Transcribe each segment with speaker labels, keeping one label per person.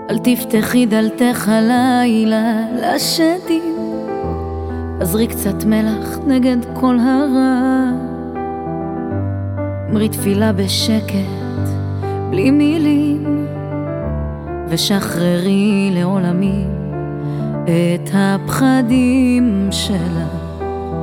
Speaker 1: אל תפתחי דלתך הלילה לשדים, עזרי קצת מלח נגד כל הרע, אמרי תפילה בשקט בלי מילים, ושחררי לעולמי את הפחדים שלך.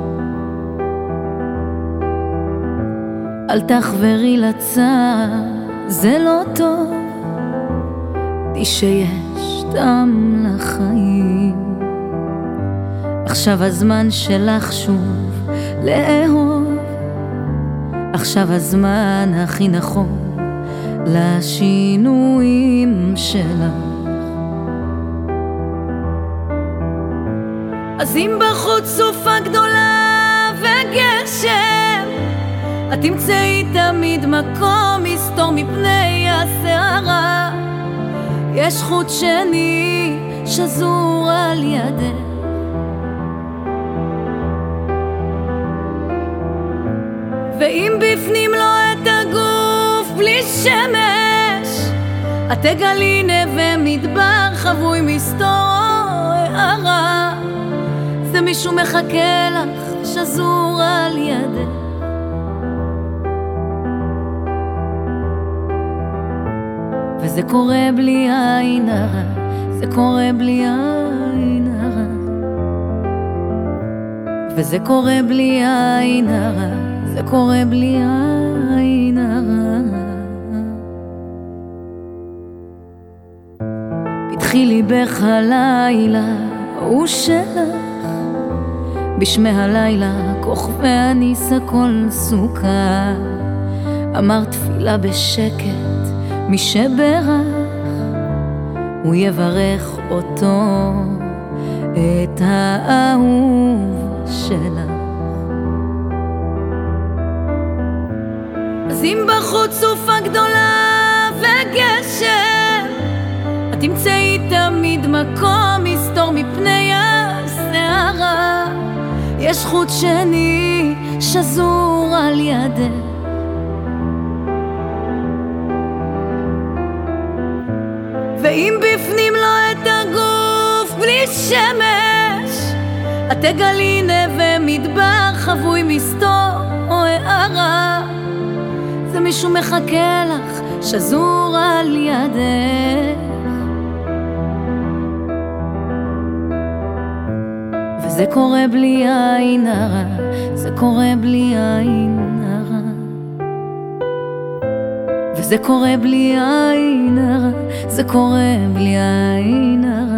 Speaker 1: אל תחברי לצער, זה לא טוב, די שיש טעם לחיים. עכשיו הזמן שלך שוב לאהוב, עכשיו הזמן הכי נכון לשינויים שלך. אז אם בחוץ סופה גדולה וגשם, את תמצאי תמיד מקום מסתור מפני הסערה. יש חוט שני שזור על ידך, ואם בפנים לא את הגוף בלי שמש, את תגלי נווה מדבר חבוי מסתור הערה. זה מישהו מחכה לך שזור על ידך, וזה קורה בלי עין הרע, זה קורה בלי עין הרע, וזה קורה בלי עין הרע, זה קורה בלי עין הרע. פתחי ליבך הלילה הוא שלך, בשמי הלילה כוכבי הניס הכל סוכה. אמר תפילה בשקט, מי שברך הוא יברך אותו, את האהוב שלך. אז אם בחוץ סופה גדולה וגשם, את תמצאי תמיד מקום מסתור מפני הסערה. יש חוט שני שזור על ידך, ואם בפנים לא את הגוף בלי שמש, את תגלי נווה מדבר חבוי מסתור הערה. זה מישהו מחכה לך שזור על ידך, וזה קורה בלי עין הרע, זה קורה בלי עין הרע, וזה קורה בלי עין הרע, זה קורה בלי עין הרע.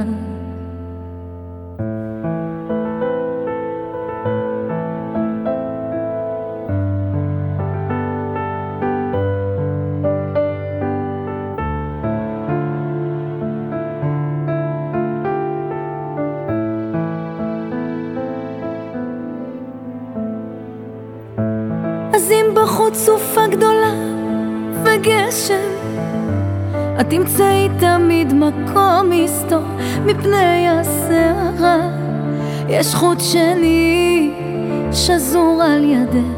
Speaker 1: אז אם בחוץ סופה גדולה וגשם, את תמצאי תמיד מקום מסתור מפני הסערה. יש חוט שני שזור על ידך,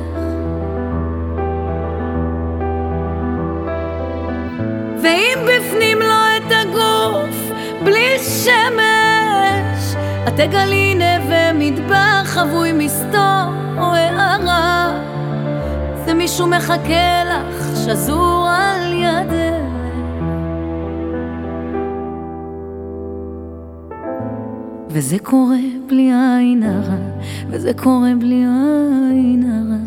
Speaker 1: ואם בפנים לא את הגוף בלי שמש, את תגלי נווה מדבר חבוי מסתור הערה. זה מישהו מחכה לך שזור על ידך, וזה קורה בלי עין הרע, וזה קורה בלי עין הרע,